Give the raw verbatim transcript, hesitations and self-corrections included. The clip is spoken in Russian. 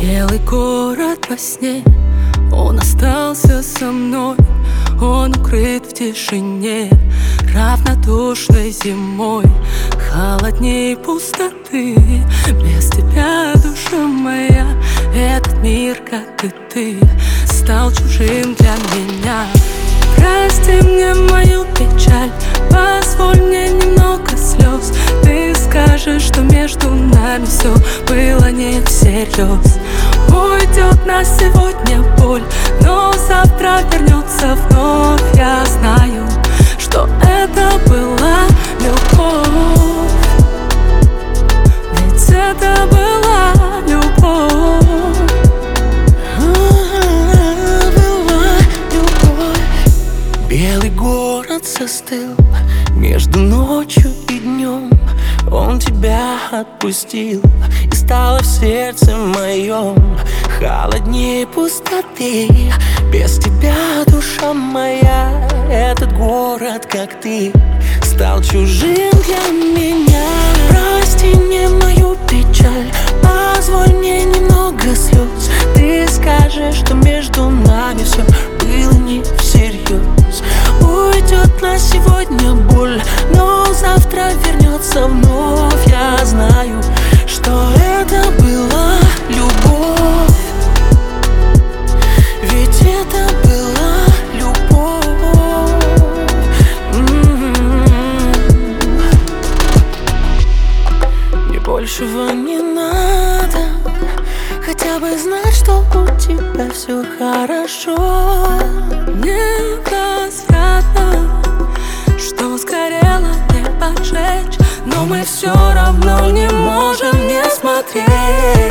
Белый город во сне, он остался со мной. Он укрыт в тишине, равнодушной зимой. Холодней пустоты, без тебя, душа моя. Этот мир, как и ты, стал чужим для меня. Прости мне мою печаль, позволь мне немного слез. Ты скажешь, что между нами все было не всерьез. Уйдет на сегодня боль, но завтра вернется вновь. Я знаю, что это была любовь, ведь это была любовь. Была любовь. Белый город застыл между ночью и днем. Он тебя отпустил, и стало в сердце моем холоднее пустоты. Без тебя, душа моя, этот город, как ты, стал чужим для меня. Прости мне мою печаль, позволь мне немного слез. Ты скажешь, что между нами все было не всерьез. Уйдет на сегодня боль, но завтра вернется вновь. Я знаю, что это была любовь, ведь это была любовь. М-м-м. Мне большего не надо, хотя бы знать, что у тебя все хорошо. Невозвратно, что сгорело, не поджечь, но мы все равно не можем не смотреть.